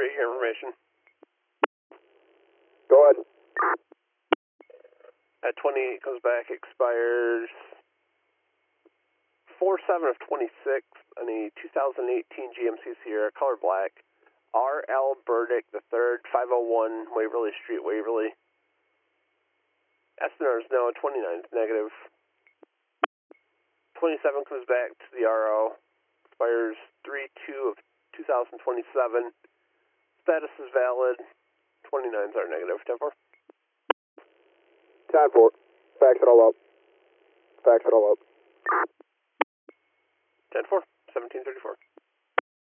reiterate your information. Go ahead. At 28 comes back, expires 4/7 of 26 on a 2018 GMC Sierra, color black. R.L. Burdick III, 501 Waverly Street, Waverly. SNR is no, 29 is negative. 27 comes back to the RO, expires 3/2 of 2027. Status is valid. 29s are negative. 10-4. 10-4. Fax it all up. Fax it all up. 10-4. 1734.